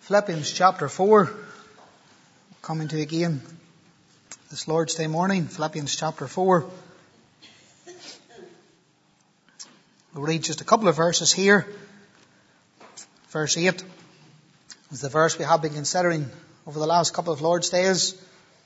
Philippians chapter 4, coming to again this Lord's Day morning, Philippians chapter 4. We'll read just a couple of verses here. Verse 8 is the verse we have been considering over the last couple of Lord's Days.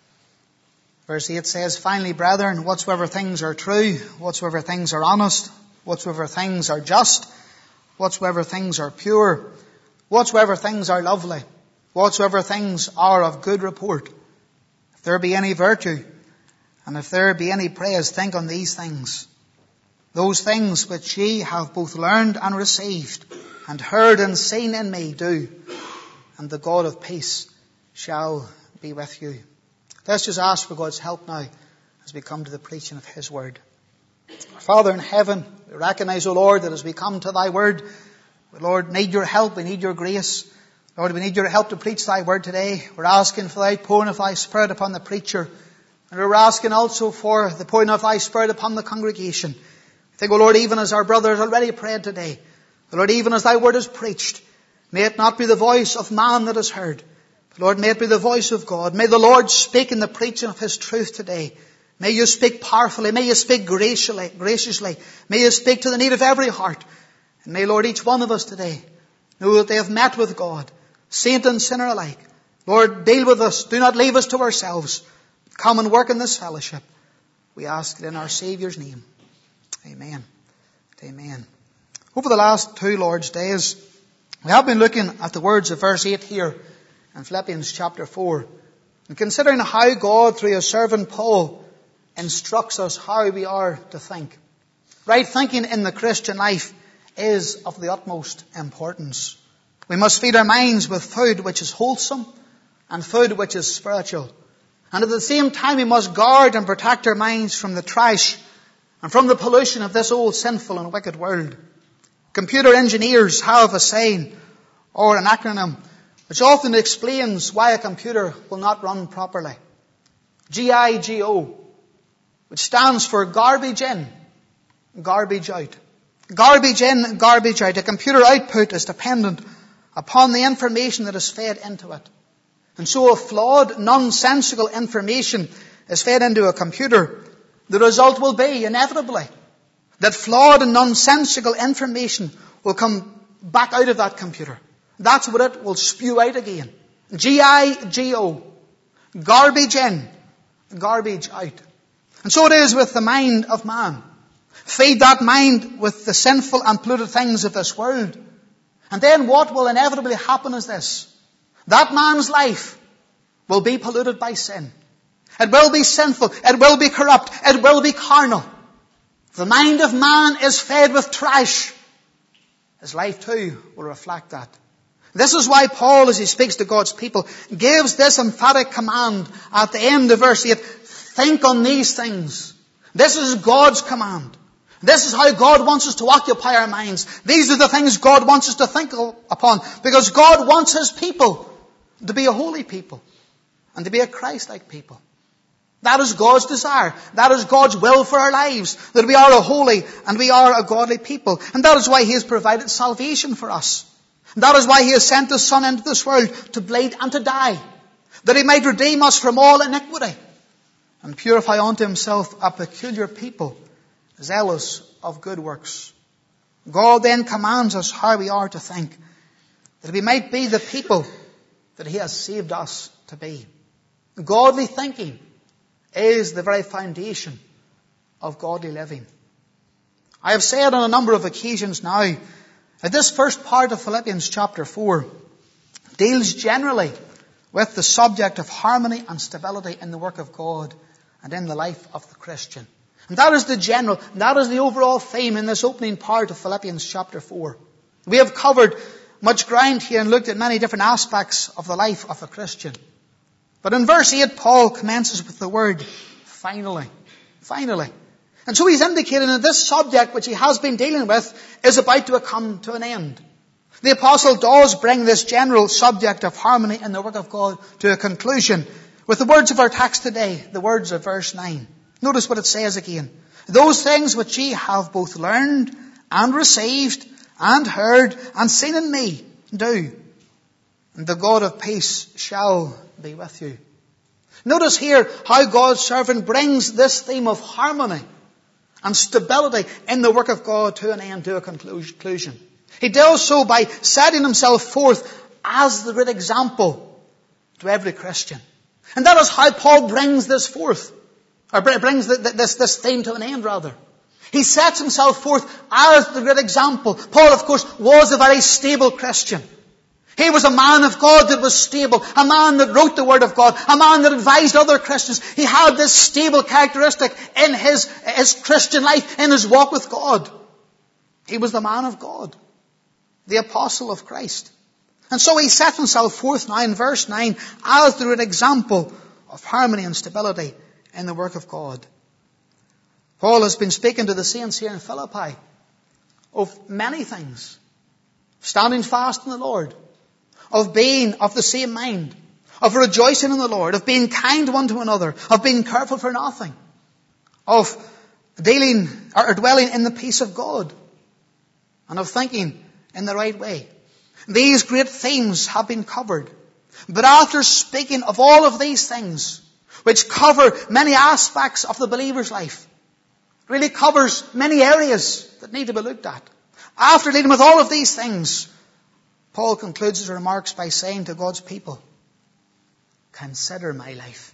Verse 8 says, "Finally, brethren, whatsoever things are true, whatsoever things are honest, whatsoever things are just, whatsoever things are pure, whatsoever things are lovely, whatsoever things are of good report, if there be any virtue, and if there be any praise, think on these things. Those things which ye have both learned and received, and heard and seen in me, do, and the God of peace shall be with you." Let's just ask for God's help now as we come to the preaching of His Word. Father in heaven, we recognize, O Lord, that as we come to Thy Word, we, Lord, need Your help, we need Your grace. Lord, we need Your help to preach Thy Word today. We're asking for the outpouring of Thy Spirit upon the preacher. And we're asking also for the pouring of Thy Spirit upon the congregation. I think, O Lord, even as our brother has already prayed today, Lord, even as Thy Word is preached, may it not be the voice of man that is heard, but Lord, may it be the voice of God. May the Lord speak in the preaching of His truth today. May You speak powerfully. May You speak graciously. May You speak to the need of every heart. And may, Lord, each one of us today know that they have met with God, saint and sinner alike. Lord, deal with us. Do not leave us to ourselves. Come and work in this fellowship. We ask it in our Saviour's name. Amen. Amen. Over the last 2 Lord's Days, we have been looking at the words of verse 8 here in Philippians chapter 4, and considering how God, through His servant Paul, instructs us how we are to think. Right thinking in the Christian life is of the utmost importance. We must feed our minds with food which is wholesome and food which is spiritual. And at the same time we must guard and protect our minds from the trash and from the pollution of this old sinful and wicked world. Computer engineers have a saying or an acronym which often explains why a computer will not run properly. GIGO, which stands for garbage in, garbage out. Garbage in, garbage out. A computer output is dependent upon the information that is fed into it. And so if flawed, nonsensical information is fed into a computer, the result will be, inevitably, that flawed and nonsensical information will come back out of that computer. That's what it will spew out again. GIGO. Garbage in, garbage out. And so it is with the mind of man. Feed that mind with the sinful and polluted things of this world. And then what will inevitably happen is this. That man's life will be polluted by sin. It will be sinful. It will be corrupt. It will be carnal. The mind of man is fed with trash. His life too will reflect that. This is why Paul, as he speaks to God's people, gives this emphatic command at the end of verse 8. Think on these things. This is God's command. This is how God wants us to occupy our minds. These are the things God wants us to think upon. Because God wants His people to be a holy people and to be a Christ-like people. That is God's desire. That is God's will for our lives. That we are a holy and we are a godly people. And that is why He has provided salvation for us. And that is why He has sent His Son into this world to bleed and to die. That He might redeem us from all iniquity and purify unto Himself a peculiar people, zealous of good works. God then commands us how we are to think, that we might be the people that He has saved us to be. Godly thinking is the very foundation of godly living. I have said on a number of occasions now that this first part of Philippians chapter 4 deals generally with the subject of harmony and stability in the work of God and in the life of the Christian. And that is that is the overall theme in this opening part of Philippians chapter 4. We have covered much ground here and looked at many different aspects of the life of a Christian. But in verse 8, Paul commences with the word, finally. Finally. And so he's indicating that this subject which he has been dealing with is about to come to an end. The apostle does bring this general subject of harmony in the work of God to a conclusion with the words of our text today, the words of verse 9. Notice what it says again. Those things which ye have both learned and received and heard and seen in me, do. and the God of peace shall be with you. Notice here how God's servant brings this theme of harmony and stability in the work of God to an end, to a conclusion. He does so by setting himself forth as the great example to every Christian. And that is how Paul brings this forth, or brings this theme to an end, rather. He sets himself forth as the great example. Paul, of course, was a very stable Christian. He was a man of God that was stable, a man that wrote the Word of God, a man that advised other Christians. He had this stable characteristic in his Christian life, in his walk with God. He was the man of God, the apostle of Christ. And so he set himself forth now in verse 9 as the great example of harmony and stability in the work of God. Paul has been speaking to the saints here in Philippi of many things. Standing fast in the Lord, of being of the same mind, of rejoicing in the Lord, of being kind one to another, of being careful for nothing, of dealing or dwelling in the peace of God, and of thinking in the right way. These great themes have been covered. But after speaking of all of these things, which cover many aspects of the believer's life, really covers many areas that need to be looked at. After dealing with all of these things, Paul concludes his remarks by saying to God's people, consider my life.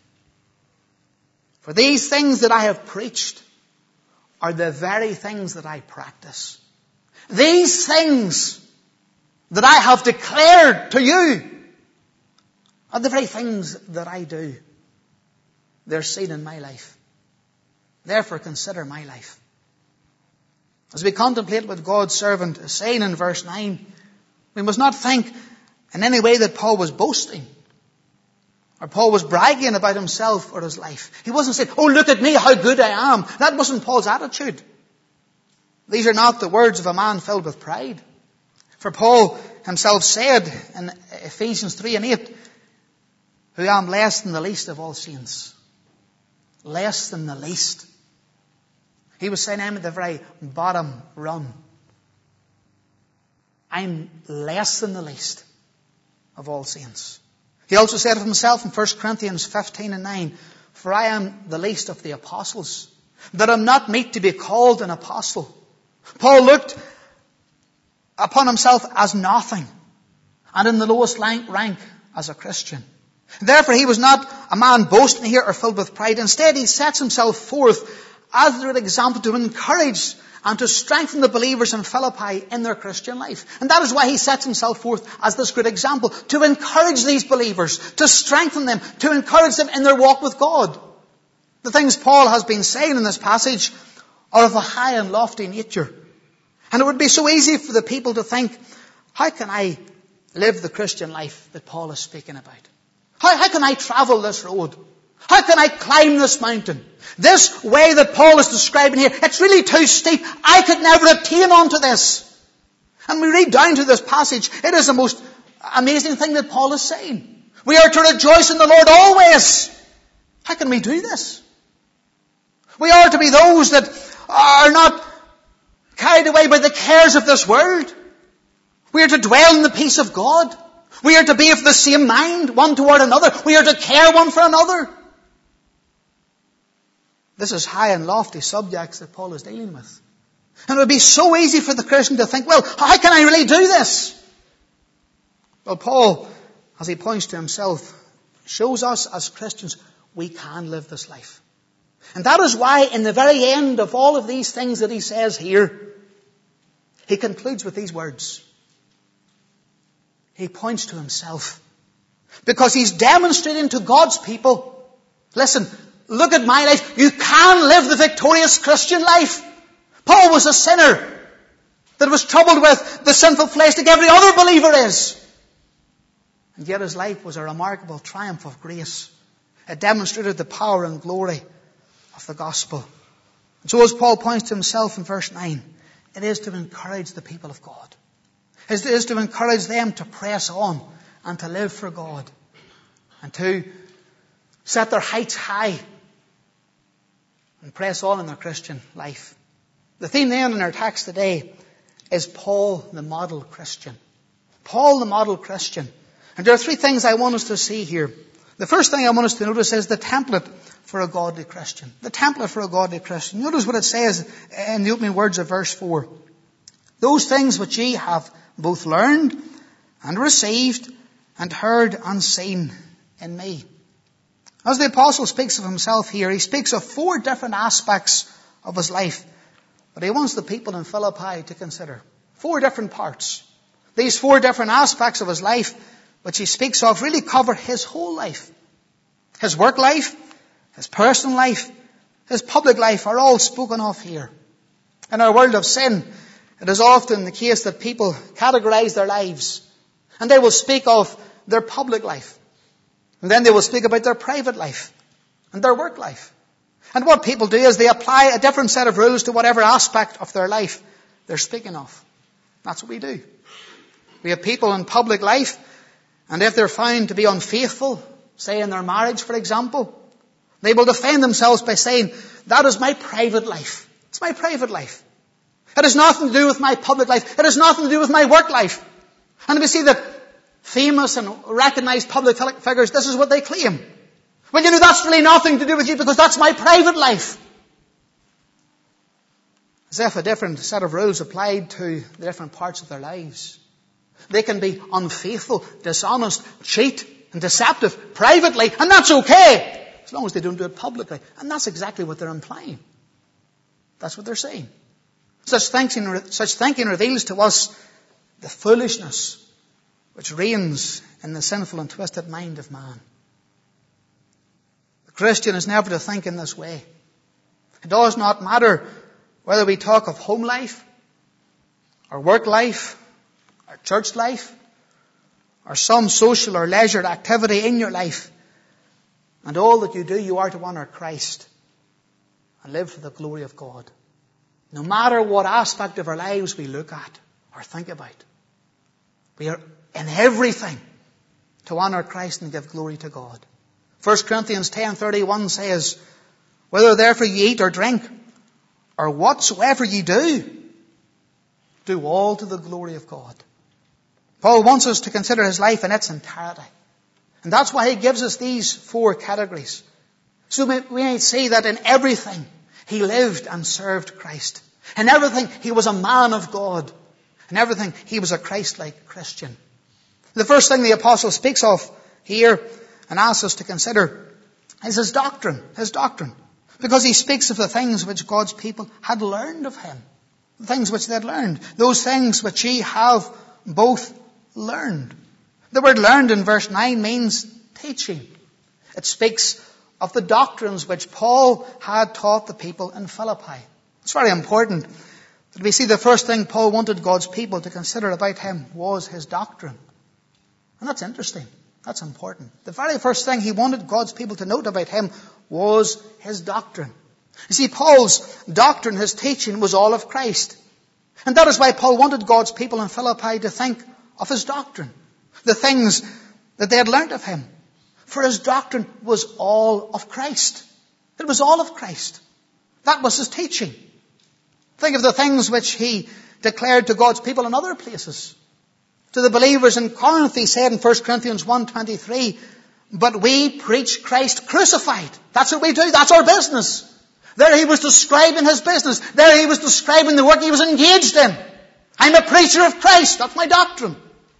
For these things that I have preached are the very things that I practice. These things that I have declared to you are the very things that I do. They're seen in my life. Therefore, consider my life. As we contemplate what God's servant is saying in verse 9, we must not think in any way that Paul was boasting or Paul was bragging about himself or his life. He wasn't saying, oh, look at me, how good I am. That wasn't Paul's attitude. These are not the words of a man filled with pride. For Paul himself said in Ephesians 3 and 8, who am less than the least of all saints. Less than the least. He was saying, I'm at the very bottom rung. I'm less than the least of all saints. He also said of himself in 1 Corinthians 15 and 9, for I am the least of the apostles, that I'm not meet to be called an apostle. Paul looked upon himself as nothing, and in the lowest rank as a Christian. Therefore, he was not a man boasting here or filled with pride. Instead, he sets himself forth as an example to encourage and to strengthen the believers in Philippi in their Christian life. And that is why he sets himself forth as this great example, to encourage these believers, to strengthen them, to encourage them in their walk with God. The things Paul has been saying in this passage are of a high and lofty nature. And it would be so easy for the people to think, how can I live the Christian life that Paul is speaking about? How can I travel this road? How can I climb this mountain? This way that Paul is describing here, it's really too steep. I could never attain onto this. And we read down to this passage, it is the most amazing thing that Paul is saying. We are to rejoice in the Lord always. How can we do this? We are to be those that are not carried away by the cares of this world. We are to dwell in the peace of God. We are to be of the same mind, one toward another. We are to care one for another. This is high and lofty subjects that Paul is dealing with. And it would be so easy for the Christian to think, well, how can I really do this? Well, Paul, as he points to himself, shows us as Christians we can live this life. And that is why in the very end of all of these things that he says here, he concludes with these words. He points to himself. Because he's demonstrating to God's people, listen, look at my life. You can live the victorious Christian life. Paul was a sinner that was troubled with the sinful flesh like every other believer is. And yet his life was a remarkable triumph of grace. It demonstrated the power and glory of the gospel. And so as Paul points to himself in verse 9, it is to encourage the people of God. It is to encourage them to press on and to live for God and to set their heights high and press on in their Christian life. The theme then in our text today is Paul the model Christian. Paul the model Christian. And there are three things I want us to see here. The first thing I want us to notice is the template for a godly Christian. The template for a godly Christian. Notice what it says in the opening words of verse 4. Those things which ye have both learned and received and heard and seen in me. As the apostle speaks of himself here, he speaks of 4 different aspects of his life that he wants the people in Philippi to consider. 4 different parts. These 4 different aspects of his life which he speaks of really cover his whole life. His work life, his personal life, his public life are all spoken of here. In our world of sin, it is often the case that people categorize their lives, and they will speak of their public life. And then they will speak about their private life and their work life. And what people do is they apply a different set of rules to whatever aspect of their life they're speaking of. That's what we do. We have people in public life, and if they're found to be unfaithful, say in their marriage, for example, they will defend themselves by saying, that is my private life. It's my private life. It has nothing to do with my public life. It has nothing to do with my work life. And we see that famous and recognized public figures, this is what they claim. Well, that's really nothing to do with you because that's my private life. As if a different set of rules applied to the different parts of their lives. They can be unfaithful, dishonest, cheat, and deceptive privately, and that's okay, as long as they don't do it publicly. And that's exactly what they're implying. That's what they're saying. Such thinking reveals to us the foolishness which reigns in the sinful and twisted mind of man. The Christian is never to think in this way. It does not matter whether we talk of home life, or work life, or church life, or some social or leisure activity in your life. And all that you do, you are to honour Christ and live for the glory of God. No matter what aspect of our lives we look at or think about, we are in everything to honour Christ and give glory to God. 1 Corinthians 10:31 says, whether therefore ye eat or drink, or whatsoever ye do, do all to the glory of God. Paul wants us to consider his life in its entirety. And that's why he gives us these 4 categories. So we might see that in everything he lived and served Christ. In everything he was a man of God. In everything he was a Christ-like Christian. The first thing the apostle speaks of here and asks us to consider is his doctrine. His doctrine. Because he speaks of the things which God's people had learned of him. The things which they had learned. Those things which ye have both learned. The word learned in verse 9 means teaching. It speaks of the doctrines which Paul had taught the people in Philippi. It's very important that we see the first thing Paul wanted God's people to consider about him was his doctrine. And that's interesting. That's important. The very first thing he wanted God's people to note about him was his doctrine. You see, Paul's doctrine, his teaching, was all of Christ. And that is why Paul wanted God's people in Philippi to think of his doctrine. The things that they had learnt of him. For his doctrine was all of Christ. It was all of Christ. That was his teaching. Think of the things which he declared to God's people in other places. To the believers in Corinth, he said in 1 Corinthians 1:23, but we preach Christ crucified. That's what we do. That's our business. There he was describing his business. There he was describing the work he was engaged in. I'm a preacher of Christ. That's my doctrine.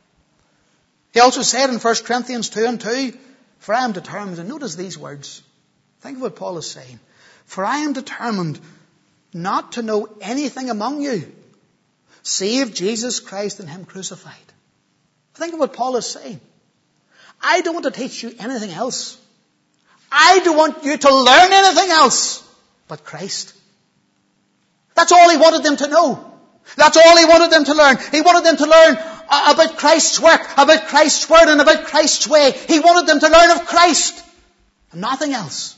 He also said in 1 Corinthians 2:2, for I am determined, and notice these words. Think of what Paul is saying. For I am determined not to know anything among you, save Jesus Christ and him crucified. Think of what Paul is saying. I don't want to teach you anything else. I don't want you to learn anything else but Christ. That's all he wanted them to know. That's all he wanted them to learn. He wanted them to learn about Christ's work, about Christ's word, and about Christ's way. He wanted them to learn of Christ and nothing else.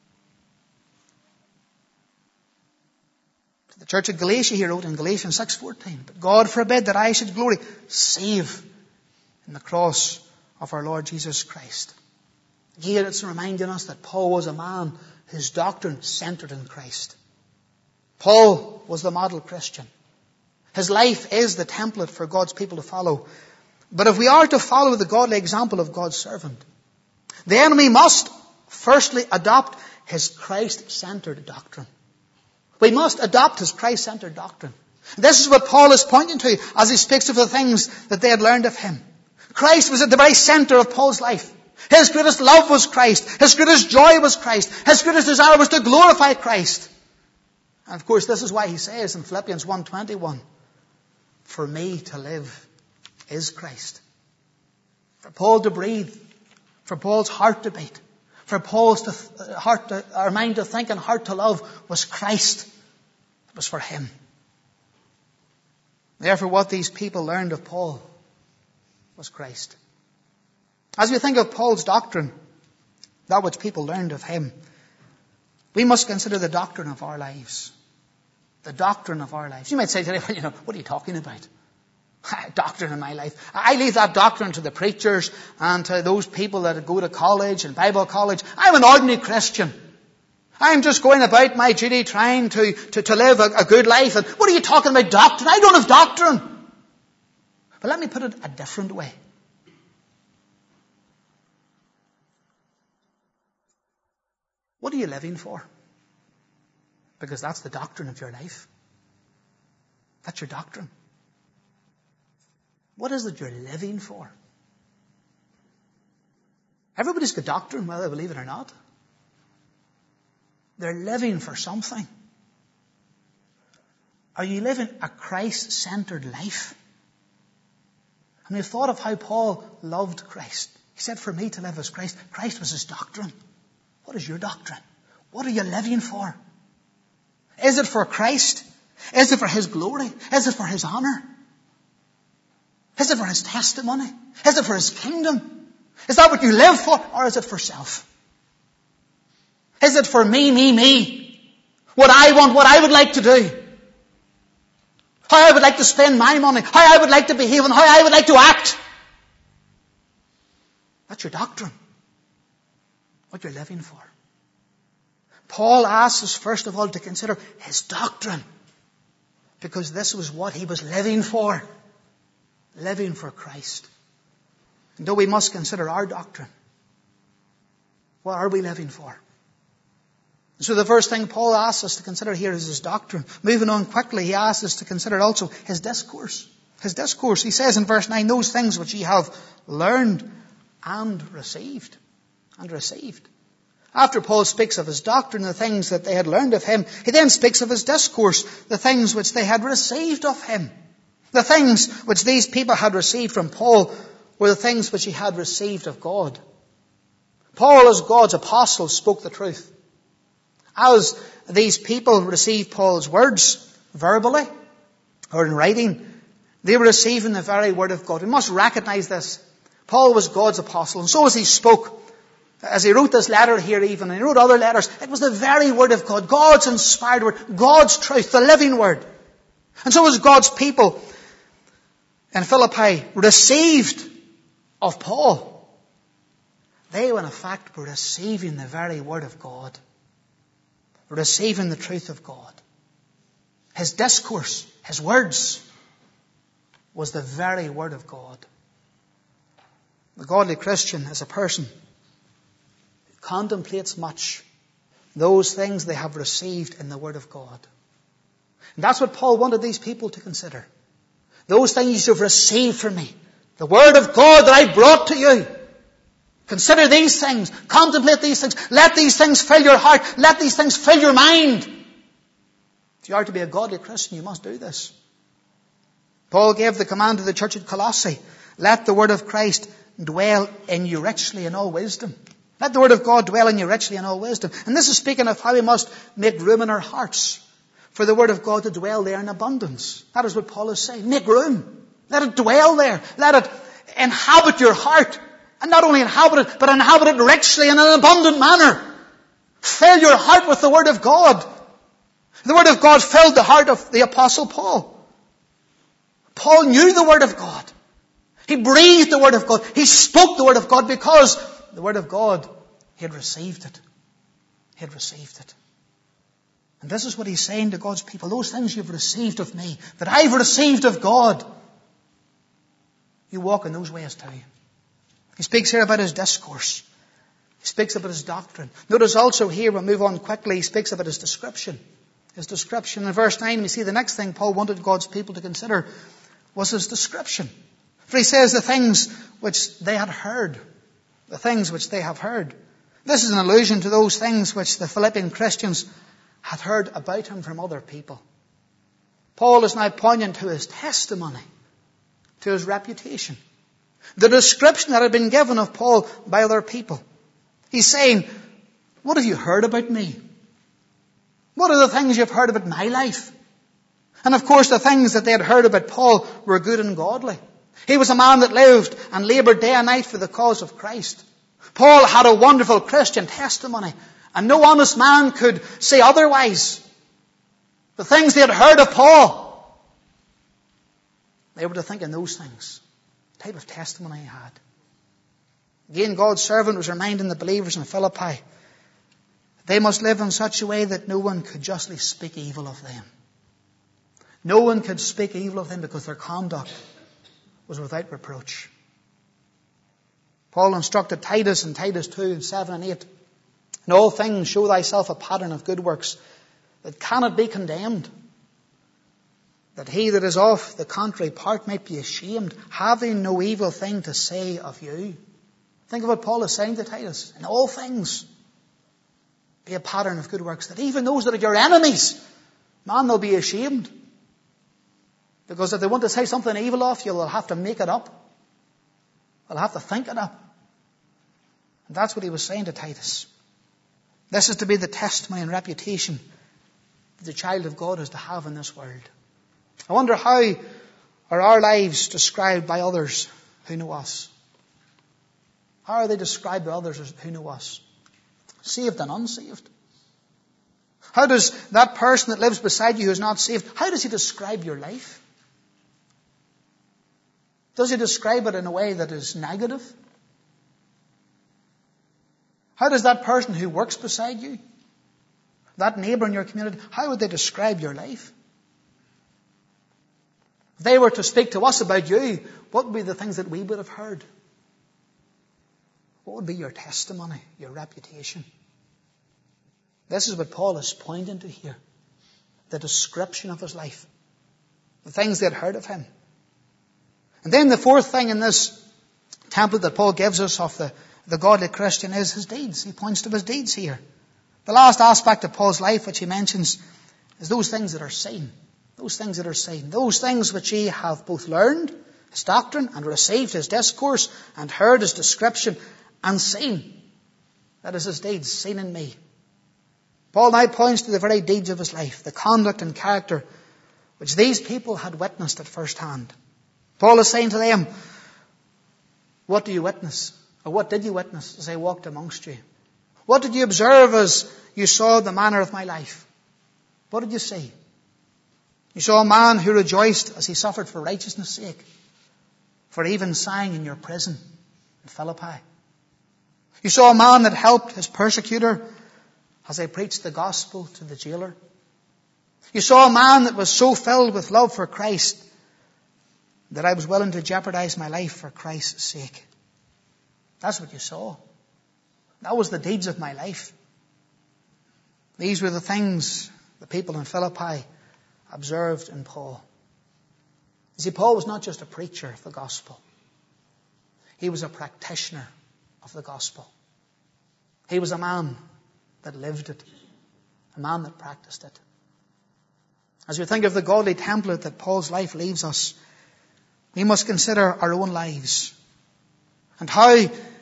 To the church of Galatia, he wrote in Galatians 6:14, but God forbid that I should glory save in the cross of our Lord Jesus Christ. Here it's reminding us that Paul was a man whose doctrine centered in Christ. Paul was the model Christian. His life is the template for God's people to follow. But if we are to follow the godly example of God's servant, then we must firstly adopt his Christ-centered doctrine. We must adopt his Christ-centered doctrine. This is what Paul is pointing to as he speaks of the things that they had learned of him. Christ was at the very center of Paul's life. His greatest love was Christ. His greatest joy was Christ. His greatest desire was to glorify Christ. And of course, this is why he says in Philippians 1:21, for me to live is Christ. For Paul to breathe, for Paul's heart to beat, for Paul's mind to think and heart to love was Christ. It was for him. Therefore, what these people learned of Paul was Christ. As we think of Paul's doctrine, that which people learned of him, we must consider the doctrine of our lives. The doctrine of our lives. You might say today, well, what are you talking about? Doctrine in my life. I leave that doctrine to the preachers and to those people that go to college and Bible college. I'm an ordinary Christian. I'm just going about my duty trying to live a good life. And what are you talking about doctrine? I don't have doctrine. But let me put it a different way. What are you living for? Because that's the doctrine of your life. That's your doctrine. What is it you're living for? Everybody's got doctrine, whether they believe it or not. They're living for something. Are you living a Christ-centered life? And we've thought of how Paul loved Christ. He said, for me to live as Christ. Christ was his doctrine. What is your doctrine? What are you living for? Is it for Christ? Is it for his glory? Is it for his honor? Is it for his testimony? Is it for his kingdom? Is that what you live for? Or is it for self? Is it for me? What I want, what I would like to do? How I would like to spend my money? How I would like to behave and how I would like to act? That's your doctrine. What you're living for. Paul asks us first of all to consider his doctrine. Because this was what he was living for. Living for Christ. And though we must consider our doctrine, what are we living for? So the first thing Paul asks us to consider here is his doctrine. Moving on quickly, he asks us to consider also his discourse. His discourse. He says in verse 9, those things which ye have learned and received. And received. After Paul speaks of his doctrine, the things that they had learned of him, he then speaks of his discourse, the things which they had received of him. The things which these people had received from Paul were the things which he had received of God. Paul, as God's apostle, spoke the truth. As these people received Paul's words verbally or in writing, they were receiving the very word of God. We must recognize this. Paul was God's apostle, and so as he spoke, as he wrote this letter here even, and he wrote other letters, it was the very word of God, God's inspired word, God's truth, the living word. And so as God's people in Philippi received of Paul, they in fact were receiving the very word of God. Receiving the truth of God. His discourse, his words, was the very word of God. The godly Christian is a person who contemplates much those things they have received in the word of God. And that's what Paul wanted these people to consider. Those things you've received from me. The word of God that I brought to you. Consider these things. Contemplate these things. Let these things fill your heart. Let these things fill your mind. If you are to be a godly Christian, you must do this. Paul gave the command to the church at Colossae. Let the word of Christ dwell in you richly in all wisdom. Let the word of God dwell in you richly in all wisdom. And this is speaking of how we must make room in our hearts for the word of God to dwell there in abundance. That is what Paul is saying. Make room. Let it dwell there. Let it inhabit your heart. And not only inhabit it, but inhabit it richly in an abundant manner. Fill your heart with the word of God. The word of God filled the heart of the apostle Paul. Paul knew the word of God. He breathed the word of God. He spoke the word of God because the word of God, he had received it. He had received it. And this is what he's saying to God's people. Those things you've received of me, that I've received of God, you walk in those ways too. He speaks here about his discourse. He speaks about his doctrine. Notice also here, we'll move on quickly, he speaks about his description. His description. In verse 9, we see the next thing Paul wanted God's people to consider was his description. For he says the things which they had heard. The things which they have heard. This is an allusion to those things which the Philippian Christians had heard about him from other people. Paul is now pointing to his testimony, to his reputation. The description that had been given of Paul by other people. He's saying, what have you heard about me? What are the things you've heard about my life? And of course the things that they had heard about Paul were good and godly. He was a man that lived and laboured day and night for the cause of Christ. Paul had a wonderful Christian testimony, and no honest man could say otherwise. The things they had heard of Paul, they were to think in those things. The type of testimony he had. Again, God's servant was reminding the believers in Philippi, they must live in such a way that no one could justly speak evil of them. No one could speak evil of them because their conduct was without reproach. Paul instructed Titus in Titus 2, 7 and 8, in all things show thyself a pattern of good works that cannot be condemned, that he that is of the contrary part might be ashamed, having no evil thing to say of you. Think of what Paul is saying to Titus. In all things, be a pattern of good works, that even those that are your enemies, man, they'll be ashamed. Because if they want to say something evil of you, they'll have to make it up. They'll have to think it up. And that's what he was saying to Titus. This is to be the testimony and reputation that the child of God is to have in this world. I wonder, how are our lives described by others who know us? How are they described by others who know us? Saved and unsaved. How does that person that lives beside you who is not saved, how does he describe your life? Does he describe it in a way that is negative? How does that person who works beside you, that neighbour in your community, how would they describe your life? If they were to speak to us about you, what would be the things that we would have heard? What would be your testimony, your reputation? This is what Paul is pointing to here. The description of his life. The things they had heard of him. And then the fourth thing in this template that Paul gives us of the godly Christian is his deeds. He points to his deeds here. The last aspect of Paul's life which he mentions is those things that are seen. Those things that are seen. Those things which he have both learned, his doctrine, and received his discourse, and heard his description, and seen. That is his deeds, seen in me. Paul now points to the very deeds of his life, the conduct and character which these people had witnessed at first hand. Paul is saying to them, what do you witness? Or what did you witness as I walked amongst you? What did you observe as you saw the manner of my life? What did you see? You saw a man who rejoiced as he suffered for righteousness' sake, for even sang in your prison in Philippi. You saw a man that helped his persecutor as I preached the gospel to the jailer. You saw a man that was so filled with love for Christ that I was willing to jeopardize my life for Christ's sake. That's what you saw. That was the deeds of my life. These were the things the people in Philippi observed in Paul. You see, Paul was not just a preacher of the gospel. He was a practitioner of the gospel. He was a man that lived it. A man that practiced it. As we think of the godly template that Paul's life leaves us, we must consider our own lives and how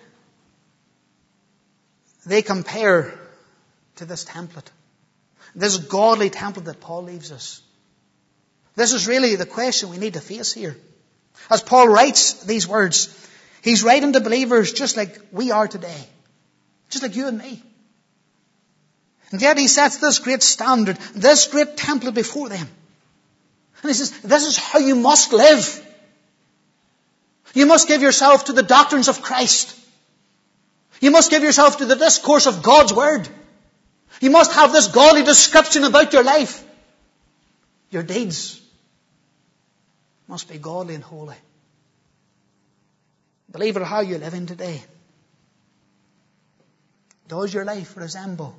they compare to this template. This godly template that Paul leaves us. This is really the question we need to face here. As Paul writes these words, he's writing to believers just like we are today. Just like you and me. And yet he sets this great standard, this great template before them. And he says, this is how you must live. You must give yourself to the doctrines of Christ. You must give yourself to the discourse of God's Word. You must have this godly description about your life. Your deeds must be godly and holy. Believer, how are you living today? Does your life resemble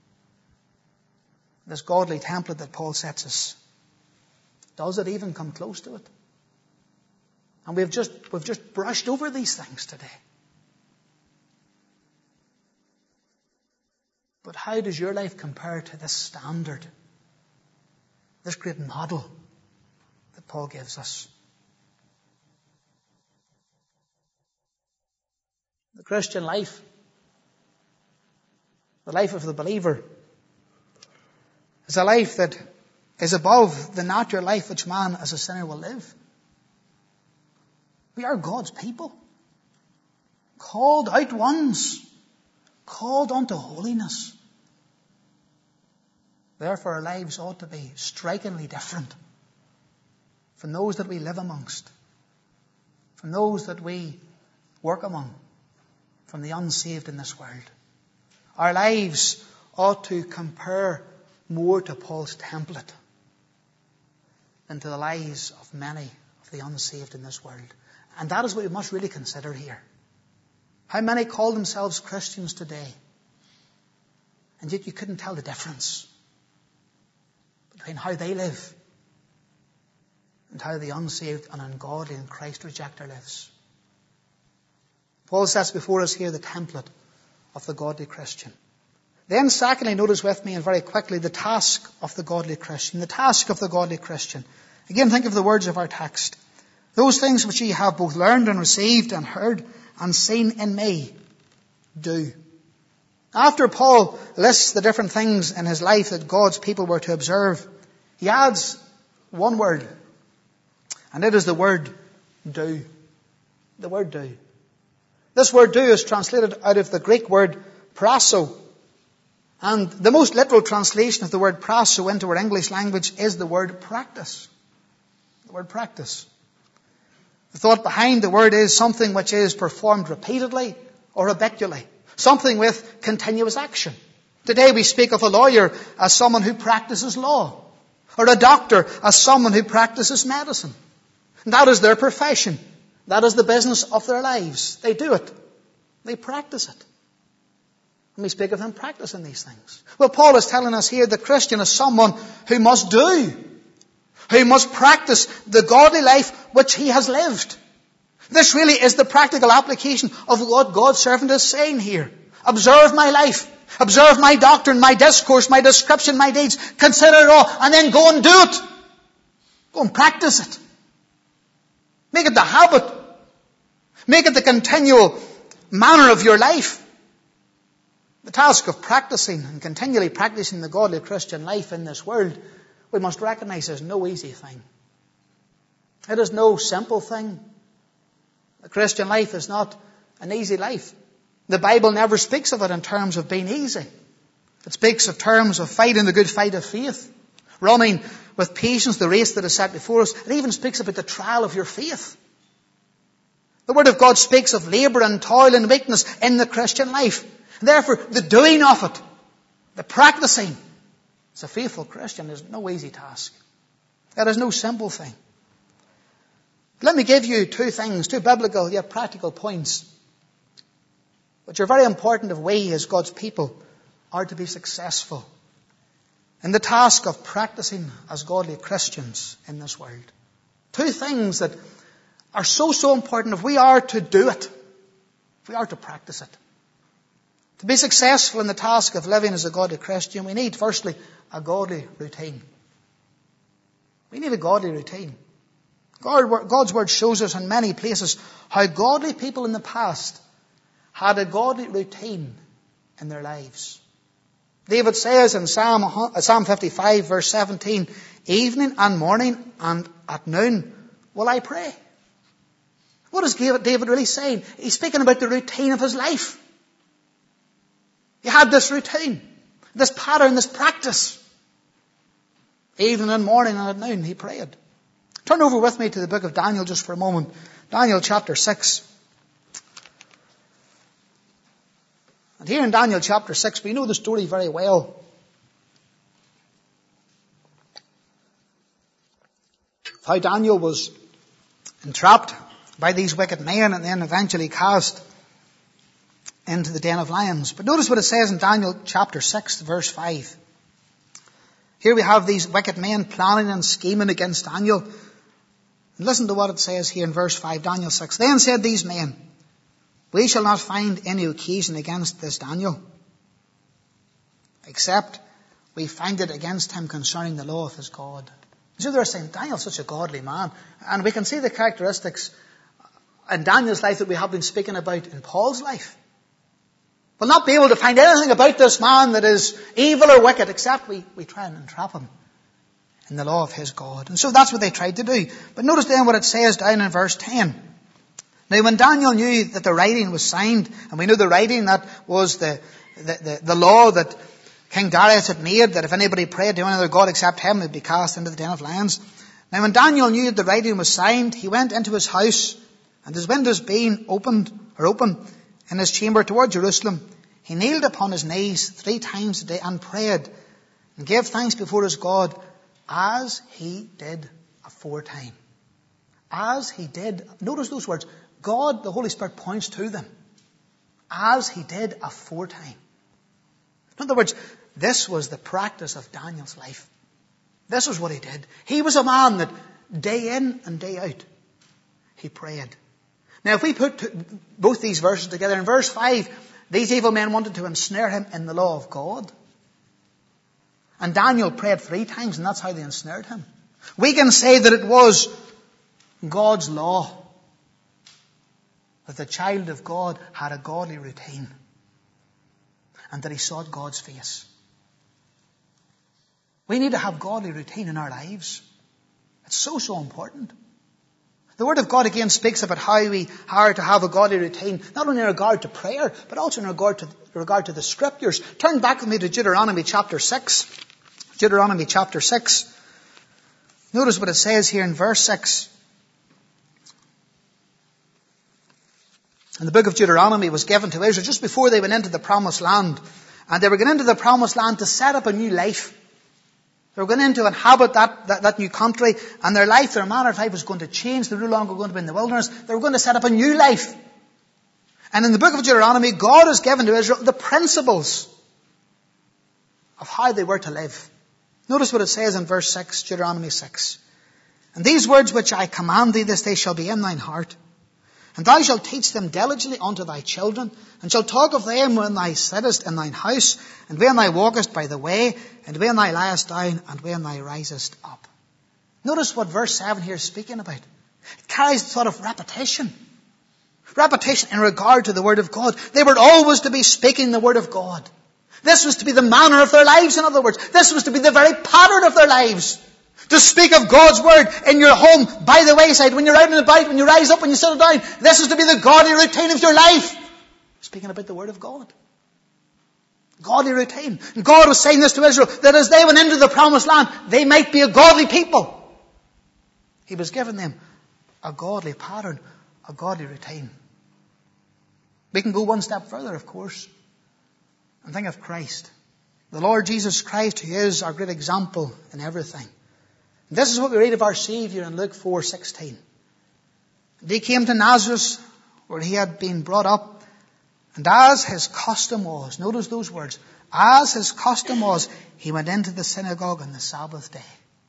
this godly template that Paul sets us? Does it even come close to it? And we've just brushed over these things today. But how does your life compare to this standard, this great model that Paul gives us? The Christian life, the life of the believer, is a life that is above the natural life which man as a sinner will live. We are God's people, called out ones, called unto holiness. Therefore our lives ought to be strikingly different from those that we live amongst, from those that we work among, from the unsaved in this world. Our lives ought to compare more to Paul's template than to the lives of many of the unsaved in this world. And that is what we must really consider here. How many call themselves Christians today, and yet you couldn't tell the difference between how they live and how the unsaved and ungodly in Christ rejecter lives. Paul sets before us here the template of the godly Christian. Then secondly, notice with me and very quickly the task of the godly Christian. The task of the godly Christian. Again, think of the words of our text. Those things which ye have both learned and received and heard and seen in me, do. After Paul lists the different things in his life that God's people were to observe, he adds one word, and it is the word do. The word do. This word do is translated out of the Greek word prasso. And the most literal translation of the word prasso into our English language is the word practice. The word practice. The thought behind the word is something which is performed repeatedly or habitually. Something with continuous action. Today we speak of a lawyer as someone who practices law. Or a doctor as someone who practices medicine. And that is their profession. That is the business of their lives. They do it. They practice it. And we speak of them practicing these things. Well, Paul is telling us here the Christian is someone who must do. Who must practice the godly life which he has lived. This really is the practical application of what God's servant is saying here. Observe my life. Observe my doctrine, my discourse, my description, my deeds. Consider it all and then go and do it. Go and practice it. Make it the habit. Make it the continual manner of your life. The task of practicing and continually practicing the godly Christian life in this world, we must recognize is no easy thing. It is no simple thing. The Christian life is not an easy life. The Bible never speaks of it in terms of being easy. It speaks of terms of fighting the good fight of faith, running with patience the race that is set before us. It even speaks about the trial of your faith. The Word of God speaks of labour and toil and weakness in the Christian life. And therefore, the doing of it, the practicing, as a faithful Christian is no easy task. It is no simple thing. Let me give you two biblical yet practical points, which are very important if we as God's people are to be successful in the task of practicing as godly Christians in this world. Two things that are so important if we are to do it, if we are to practice it. To be successful in the task of living as a godly Christian, we need, firstly, a godly routine. We need a godly routine. God's Word shows us in many places how godly people in the past had a godly routine in their lives. David says in Psalm 55 verse 17, evening and morning and at noon will I pray. What is David really saying? He's speaking about the routine of his life. He had this routine, this pattern, this practice. Evening and morning and at noon he prayed. Turn over with me to the book of Daniel just for a moment. Daniel chapter 6. And here in Daniel chapter 6, we know the story very well. How Daniel was entrapped by these wicked men and then eventually cast into the den of lions. But notice what it says in Daniel chapter 6, verse 5. Here we have these wicked men planning and scheming against Daniel. And listen to what it says here in verse 5, Daniel 6. Then said these men, we shall not find any occasion against this Daniel, except we find it against him concerning the law of his God. So they're saying, Daniel's such a godly man. And we can see the characteristics in Daniel's life that we have been speaking about in Paul's life. We'll not be able to find anything about this man that is evil or wicked, except we try and entrap him in the law of his God. And so that's what they tried to do. But notice then what it says down in verse 10. Now when Daniel knew that the writing was signed, and we know the writing, that was the law that King Darius had made, that if anybody prayed to any other god except him, they'd be cast into the den of lions. Now when Daniel knew that the writing was signed, he went into his house, and his windows being open in his chamber toward Jerusalem, he kneeled upon his knees 3 times a day and prayed and gave thanks before his God, as he did aforetime. As he did. Notice those words. God, the Holy Spirit, points to them. As he did aforetime. In other words, this was the practice of Daniel's life. This was what he did. He was a man that day in and day out, he prayed. Now if we put both these verses together, in verse 5, these evil men wanted to ensnare him in the law of God. And Daniel prayed 3 times, and that's how they ensnared him. We can say that it was God's law, that the child of God had a godly routine, and that he sought God's face. We need to have godly routine in our lives. It's so important. The Word of God again speaks about how we are to have a godly routine, not only in regard to prayer, but also in regard to the Scriptures. Turn back with me to Deuteronomy chapter 6. Deuteronomy chapter 6. Notice what it says here in verse 6. And the book of Deuteronomy was given to Israel just before they went into the promised land. And they were going into the promised land to set up a new life. They were going in to inhabit that new country, and their life, their manner of life was going to change. They were no longer going to be in the wilderness. They were going to set up a new life. And in the book of Deuteronomy, God has given to Israel the principles of how they were to live. Notice what it says in verse 6, Deuteronomy 6. And these words which I command thee this day shall be in thine heart. And thou shalt teach them diligently unto thy children, and shalt talk of them when thou sittest in thine house, and when thou walkest by the way, and when thou liest down, and when thou risest up. Notice what verse 7 here is speaking about. It carries the thought of repetition. Repetition in regard to the Word of God. They were always to be speaking the Word of God. This was to be the manner of their lives, in other words. This was to be the very pattern of their lives. To speak of God's Word in your home, by the wayside, when you're out and about, when you rise up, when you sit down. This is to be the godly routine of your life. Speaking about the Word of God. Godly routine. And God was saying this to Israel, that as they went into the promised land, they might be a godly people. He was giving them a godly pattern, a godly routine. We can go one step further, of course, and think of Christ. The Lord Jesus Christ, who is our great example in everything. This is what we read of our Saviour in Luke 4:16. He came to Nazareth, where he had been brought up, and as his custom was, notice those words, as his custom was, he went into the synagogue on the Sabbath day.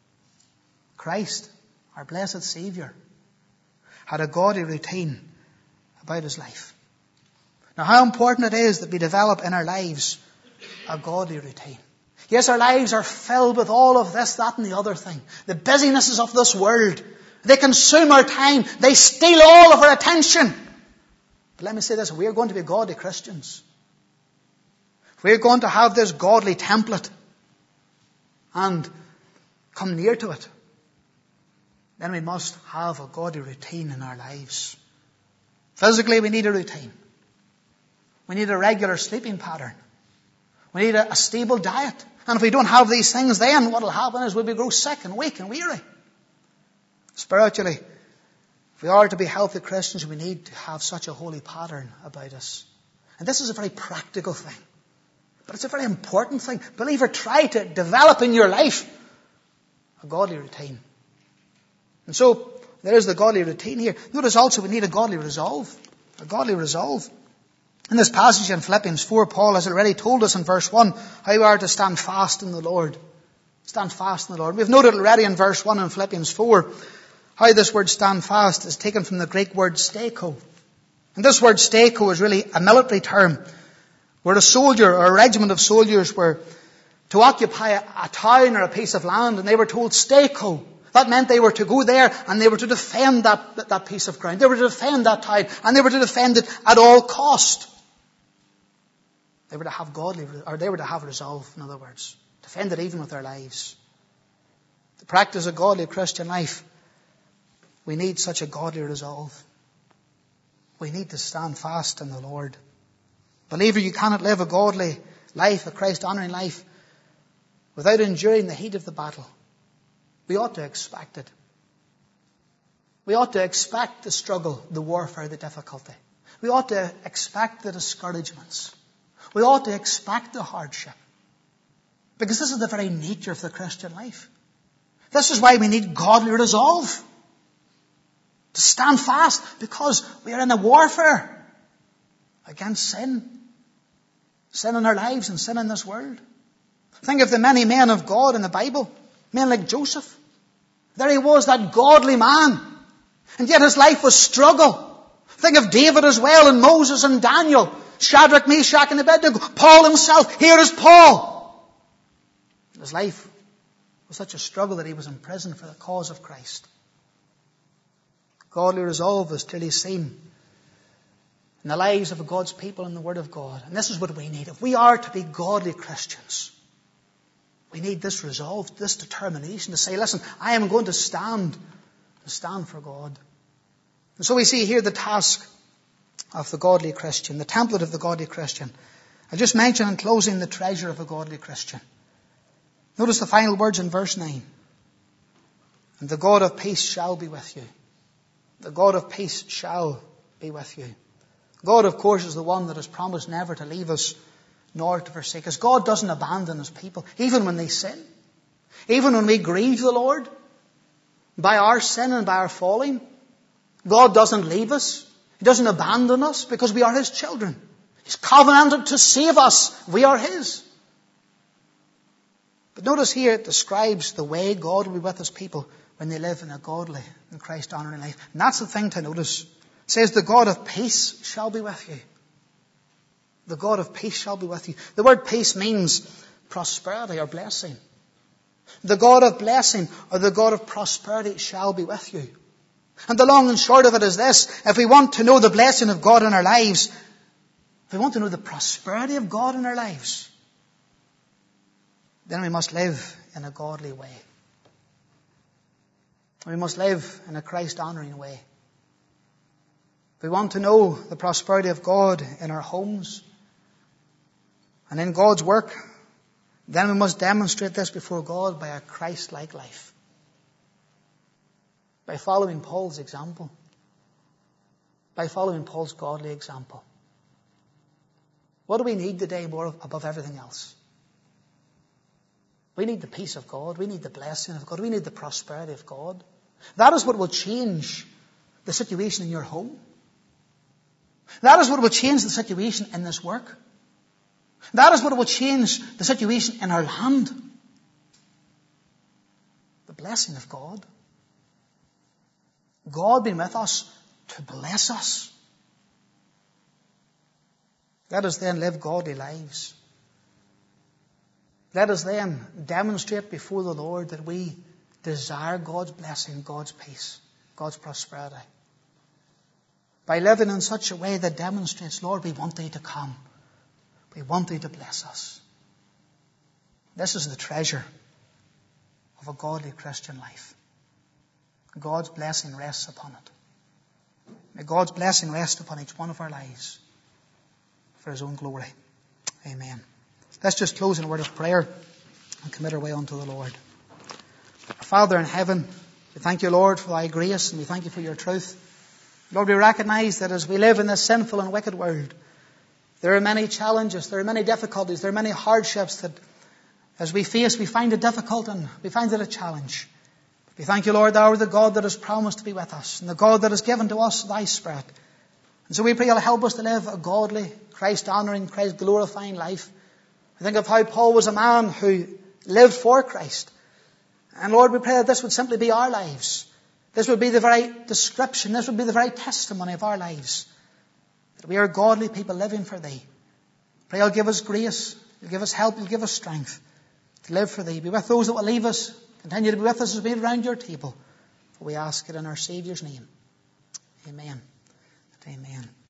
Christ, our blessed Saviour, had a godly routine about his life. Now how important it is that we develop in our lives a godly routine. Yes, our lives are filled with all of this, that and the other thing. The businesses of this world. They consume our time. They steal all of our attention. But let me say this, we are going to be godly Christians. We are going to have this godly template and come near to it. Then we must have a godly routine in our lives. Physically, we need a routine. We need a regular sleeping pattern. We need a stable diet. And if we don't have these things, then what will happen is we'll grow sick and weak and weary. Spiritually, if we are to be healthy Christians, we need to have such a holy pattern about us. And this is a very practical thing. But it's a very important thing. Believer, try to develop in your life a godly routine. And so, There's the godly routine here. Notice also we need a godly resolve. A godly resolve. In this passage in Philippians 4, Paul has already told us in verse 1 how we are to stand fast in the Lord. Stand fast in the Lord. We've noted already in verse 1 in Philippians 4 how this word stand fast is taken from the Greek word steko. And this word steko is really a military term, where a soldier or a regiment of soldiers were to occupy a town or a piece of land, and they were told steko. That meant they were to go there and they were to defend that piece of ground. They were to defend that town, and they were to defend it at all cost. They were to have resolve, in other words. Defend it even with their lives. To practice a godly Christian life, we need such a godly resolve. We need to stand fast in the Lord. Believer, you cannot live a godly life, a Christ-honoring life, without enduring the heat of the battle. We ought to expect it. We ought to expect the struggle, the warfare, the difficulty. We ought to expect the discouragements. We ought to expect the hardship. Because this is the very nature of the Christian life. This is why we need godly resolve. To stand fast, because we are in a warfare against sin. Sin in our lives and sin in this world. Think of the many men of God in the Bible. Men like Joseph. There he was, that godly man. And yet his life was struggle. Think of David as well, and Moses and Daniel. Shadrach, Meshach and Abednego. Paul himself. Here is Paul. His life was such a struggle that he was in prison for the cause of Christ. Godly resolve is clearly seen in the lives of God's people and the Word of God. And this is what we need. If we are to be godly Christians, we need this resolve, this determination to say, listen, I am going to stand for God. And so we see here the task of the godly Christian, the template of the godly Christian. I just mentioned in closing the treasure of a godly Christian. Notice the final words in verse 9. And the God of peace shall be with you. The God of peace shall be with you. God, of course, is the one that has promised never to leave us nor to forsake us. God doesn't abandon His people, even when they sin. Even when we grieve the Lord by our sin and by our falling. God doesn't leave us. He doesn't abandon us because we are His children. He's covenanted to save us. We are His. But notice here it describes the way God will be with His people when they live in a godly and Christ-honoring life. And that's the thing to notice. It says, the God of peace shall be with you. The God of peace shall be with you. The word peace means prosperity or blessing. The God of blessing or the God of prosperity shall be with you. And the long and short of it is this. If we want to know the blessing of God in our lives, if we want to know the prosperity of God in our lives, then we must live in a godly way. We must live in a Christ-honoring way. If we want to know the prosperity of God in our homes and in God's work, then we must demonstrate this before God by a Christ-like life. By following Paul's example. By following Paul's godly example. What do we need today more above everything else? We need the peace of God. We need the blessing of God. We need the prosperity of God. That is what will change the situation in your home. That is what will change the situation in this work. That is what will change the situation in our land. The blessing of God. God being with us to bless us. Let us then live godly lives. Let us then demonstrate before the Lord that we desire God's blessing, God's peace, God's prosperity. By living in such a way that demonstrates, Lord, we want Thee to come. We want Thee to bless us. This is the treasure of a godly Christian life. God's blessing rests upon it. May God's blessing rest upon each one of our lives for His own glory. Amen. Let's just close in a word of prayer and commit our way unto the Lord. Father in heaven, we thank You, Lord, for Thy grace, and we thank You for Your truth. Lord, we recognize that as we live in this sinful and wicked world, there are many challenges, there are many difficulties, there are many hardships that as we face, we find it difficult and we find it a challenge. We thank you, Lord, thou art the God that has promised to be with us, and the God that has given to us thy Spirit. And so we pray you'll help us to live a godly, Christ-honouring, Christ-glorifying life. We think of how Paul was a man who lived for Christ. And Lord, we pray that this would simply be our lives. This would be the very description, this would be the very testimony of our lives. That we are godly people living for thee. Pray you'll give us grace, you'll give us help, you'll give us strength to live for thee. Be with those that will leave us. Continue to be with us as we meet around your table. For we ask it in our Saviour's name. Amen. Amen.